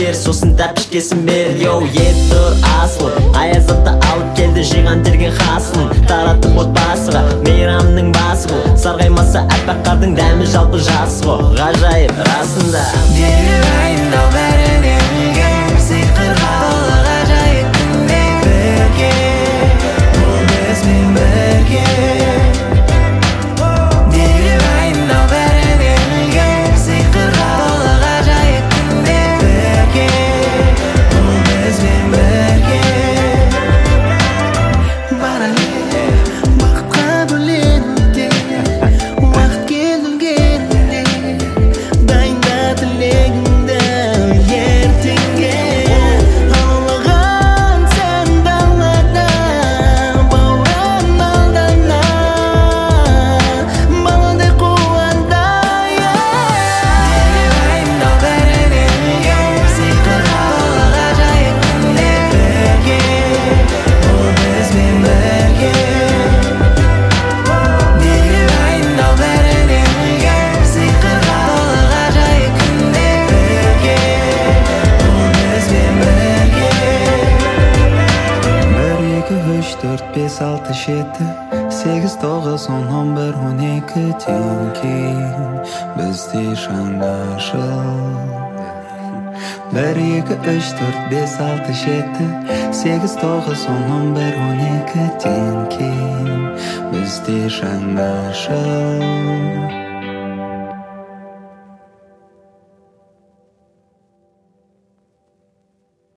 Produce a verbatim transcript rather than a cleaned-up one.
бер, сосын тәпішкесін бер. Йоу, ет тұр асыл, аязатты алып келді жиған терген хасын. Таратып отбасыға, мейрамның басы бұл. Сарғаймаса әппақ қардың дәмі жалпы жасы ғой. Ғажайып расында Деревайын ау бәрінен кем, сиқырға толы ғажайып күнмен бірге, бұл бізбен бірге. Деревайын ау бәрінен кем, сиқырға толы ғажайып күнмен бірге, бұл бізбен бірге. Барале, бақытқа бөленуде, уақыт келгенде, дайында тілегіңді ертеңге. Аулаған сен далада, бауырым алдана, баладай қуанда. Деревайын ау бәрінен кем, сиқырға толы ғажайып күнмен бірге, бұл бізбен бірге. Деревайын ау бәрінен кем, сиқырға толы ғажайып күнмен бірге, бұл бізбен бірге. Bir, iki, üç, dört, beş, altı, жеті, сегіз, тоғыз, он, он бір, он екіден кейін бізде жаңа жыл. Bir, iki, üç, dört, beş, altı, жеті, сегіз, тоғыз, он, он бір, он екіден кейін бізде жаңа жыл.